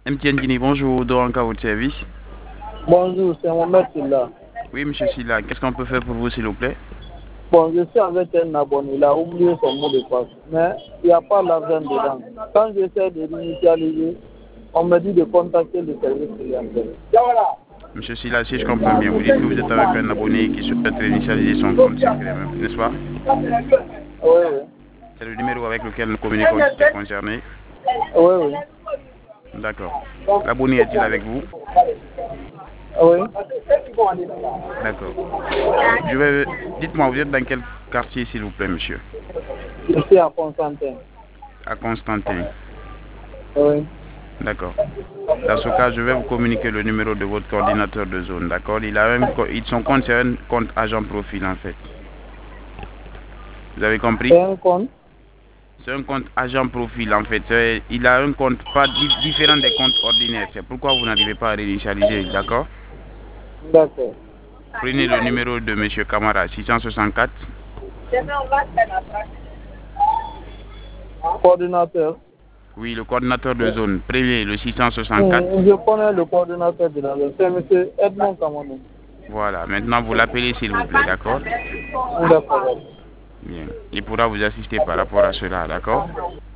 MTN Guinée, bonjour, Doranka, votre service. Bonjour, c'est Mohamed Silla. Oui, monsieur Silla, qu'est-ce qu'on peut faire pour vous, s'il vous plaît? Bon, je suis avec un abonné, il a oublié son mot de passe, mais il n'y a pas l'argent dedans. Quand j'essaie de l'initialiser, on me dit de contacter le service clientèle. Monsieur Silla, si je comprends bien, vous dites que vous êtes avec un abonné qui souhaite réinitialiser son compte circulaire, n'est-ce pas? Oui, oui. C'est le numéro avec lequel nous communiquons qui est concerné. Oui, oui. D'accord. L'abonné est-il avec vous? Oui. D'accord. Dites-moi, vous êtes dans quel quartier, s'il vous plaît, monsieur? Je suis à Constantin. À Constantin. Oui. D'accord. Dans ce cas, je vais vous communiquer le numéro de votre coordinateur de zone, d'accord? Son compte, c'est un compte agent profil, en fait. Vous avez compris? C'est un compte. C'est un compte agent profil, en fait. Il a un compte pas différent des comptes ordinaires. C'est pourquoi vous n'arrivez pas à réinitialiser, d'accord? D'accord. Prenez le numéro de monsieur Camara, 664. Coordinateur. Oui, le coordinateur de zone. Prenez le 664. Je connais le coordinateur de la zone. C'est M. Edmond Kamanou. Voilà. Maintenant, vous l'appelez, s'il vous plaît, d'accord? D'accord. Bien. Il pourra vous assister par rapport à cela, d'accord?